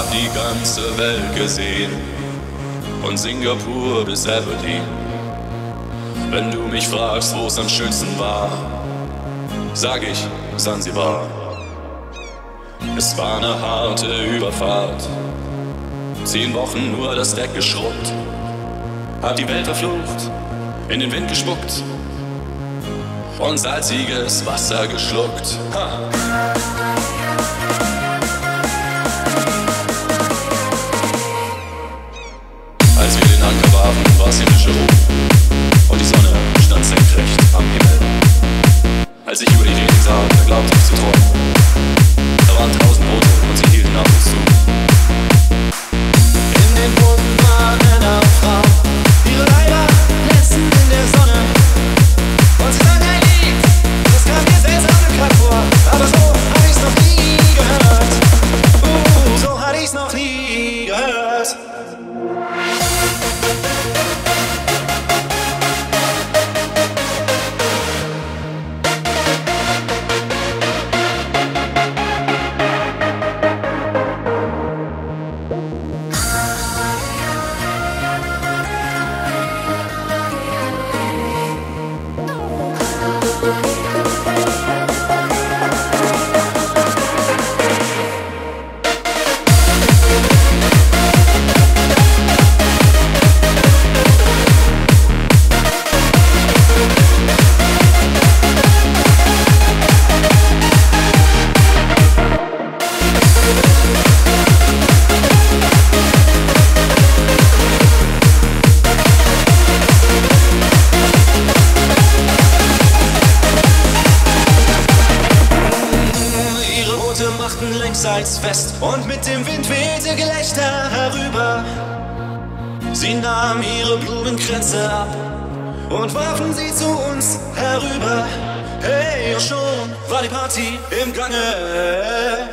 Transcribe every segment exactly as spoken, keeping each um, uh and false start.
Hab die ganze Welt gesehen, von Singapur bis Aberdeen. Wenn du mich fragst, wo es am schönsten war, sag ich Sansibar. Es war eine harte Überfahrt, zehn Wochen nur das Deck geschrubbt, hab die Welt verflucht, in den Wind gespuckt und salziges Wasser geschluckt. Ha. Als wir den Anker warfen, war's himmlische Ruhe und die Sonne stand senkrecht am Himmel. Als ich über die Reling sah, da glaubte ich zu träumen. Da waren tausend Boote und sie hielten auf uns zu. In den Booten waren Männer und Frauen, ihre Leiber glänzten in der Sonne. Und sie sangen ein Lied, das kam mir seltsam bekannt vor, aber so hatte ich's noch nie gehört. Uh, so hatte ich's noch nie gehört. Machten längsseits fest und mit dem Wind wehte Gelächter herüber. Sie nahmen ihre Blumenkränze ab und warfen sie zu uns herüber. Hey, und schon war die Party im Gange.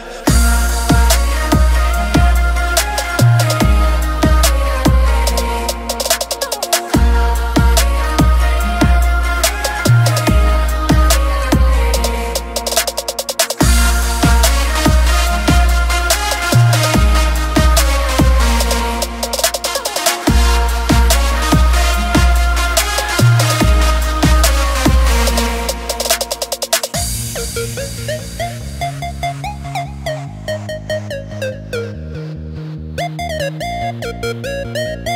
Thank you.